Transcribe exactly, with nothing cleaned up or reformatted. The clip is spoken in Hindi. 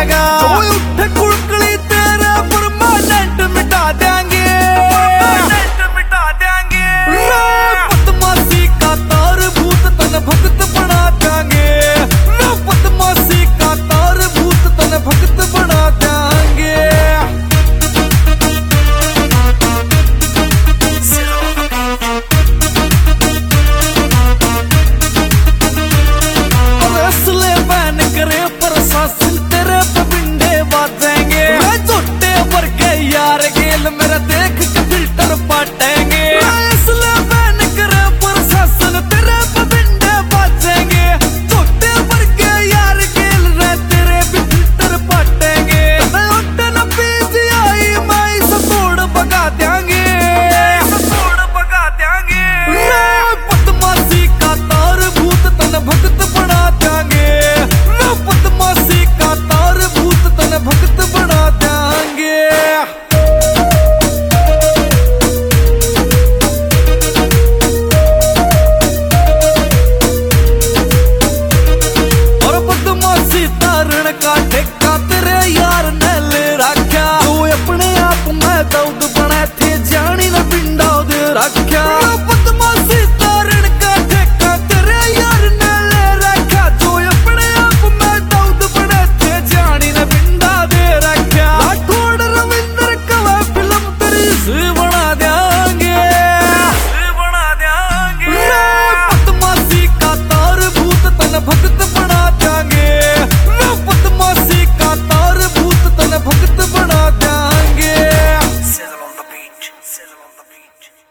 जाएगा। जो उठे कुड़कली तेरे परमानेंट मिटा देंगे, मिटा देंगे। बदमाशी का तार भूत तन भक्त बना देंगे, बदमाशी का तार भूत तन भक्त बना देंगे। और असले बैन करे प्रशासन तेरे पे पिंडे बाजेंगे। छोटे वर्ग यार गेल मेरा देख के फिल्टर पाटेंगे। असले बैन करे प्रशासन तेरे पे पिंडे बाजेंगे। छोटे वर्ग यार गेल रे तेरे भी फिल्टर पाटेंगे। उठे न पीछे आई मैं सतोड़ भगा देंगे, सतोड़ भगा देंगे। बदमाशी का तार भूत तन भक्त बना देंगे, बदमाशी का तार भूत तन भक्त बना देंगे। और बदमाशी तारण का ठेका